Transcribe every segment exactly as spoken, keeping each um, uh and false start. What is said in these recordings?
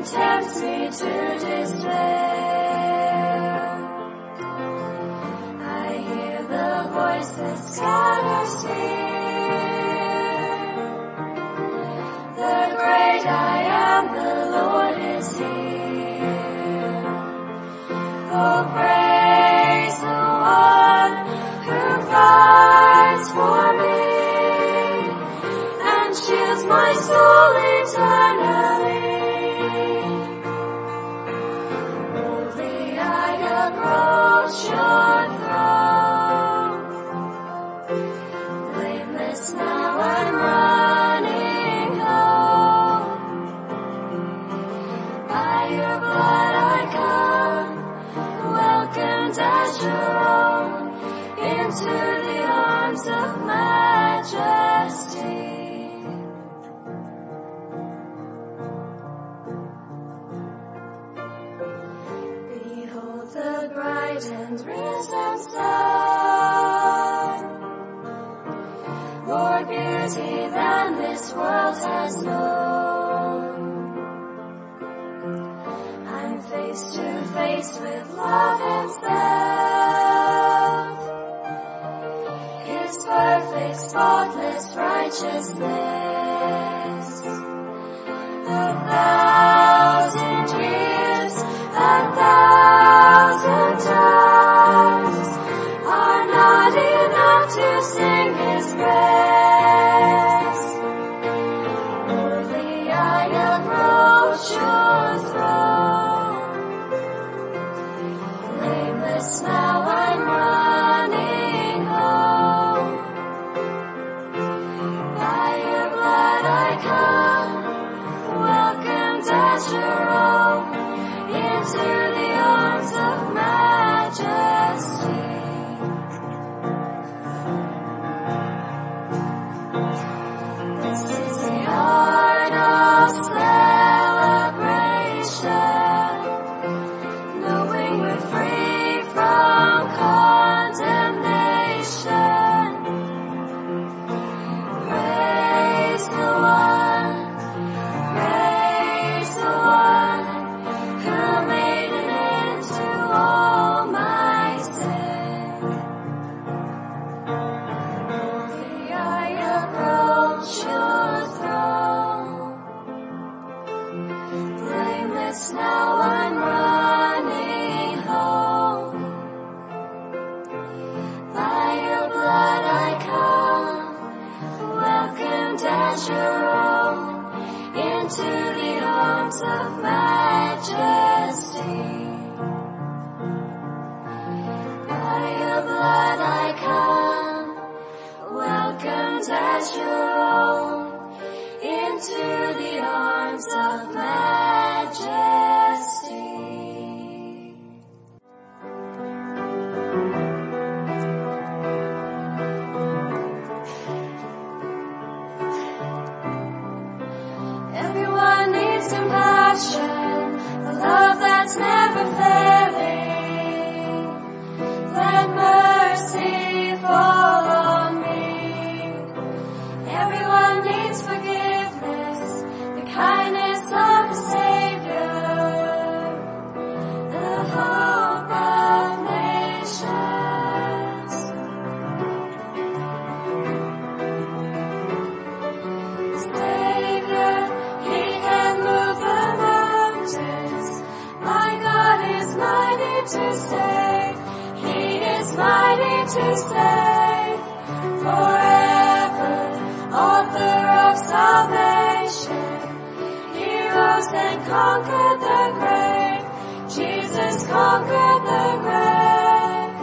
tempts me to despair. I hear the voice that scatters fear. The great I am, the Lord is here. Oh, praise the one who fights for me and shields my soul eternally. Boldly I approach your throne. Blameless now I'm running home. By your blood I come, welcomed as your own, into the arms of majesty. Behold the bright and risen sun, more beauty than this world has known. I'm face to face with love himself, his perfect, spotless righteousness. A thousand years, a thousand times are not enough to sing his praise. Boldly I approach your throne. Blameless now I'm running home. By your blood I come, welcomed as your own, into the arms of majesty. This is the art of celebration, knowing we're free from condemnation. Praise the one, praise the one who made an end to all my sin. Boldly I approach your throne. Blameless now I'm running home. By your blood I come, welcomed as your own, into the arms of majesty. By your blood I come, welcomed as your own, into the arms of majesty. Everyone needs compassion, a love that's never failing. Let mercy fall on me. Everyone needs forgiveness, the kindness of the Savior, the hope of nations. Savior, he can move the mountains. My God is mighty to save. He is mighty to save. Forever, author of salvation. He rose and conquered the grave. Jesus conquered the grave.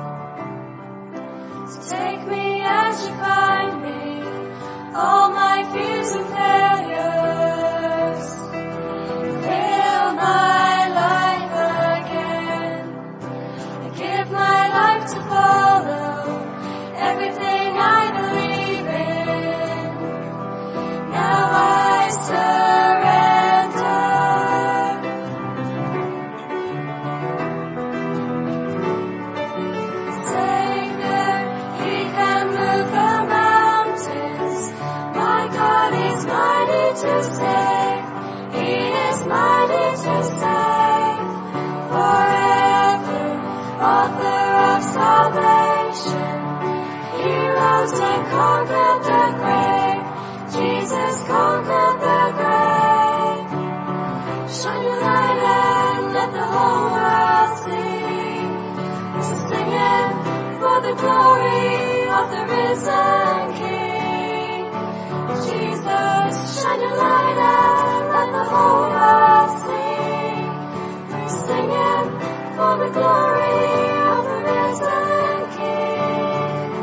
So take me as you find me, all my fears and failures. Fill my life again. I give my life to follow everything I believe in. Now I surrender. Savior, he can move the mountains. to save. Forever, author of salvation. He rose and conquered the grave. Jesus conquered the grave. Shine your light and let the whole world see. Singing for the glory of the risen King. Jesus, shine your light and let the whole world see. Singing for the glory of the risen King.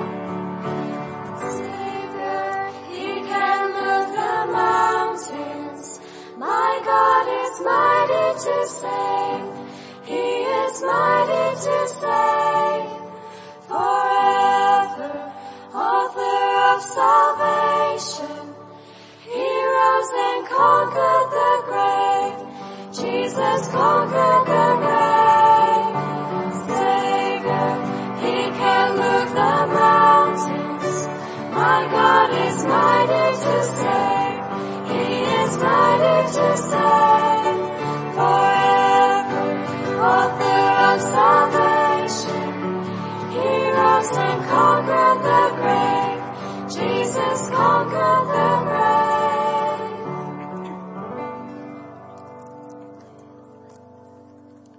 Savior, He can move the mountains. My God is mighty to save. He is mighty to save. Forever, author of salvation. He rose and conquered the grave. Jesus conquered the grave. Savior, He can move the mountains. My God is mighty to save. He is mighty to save. Forever, author of salvation.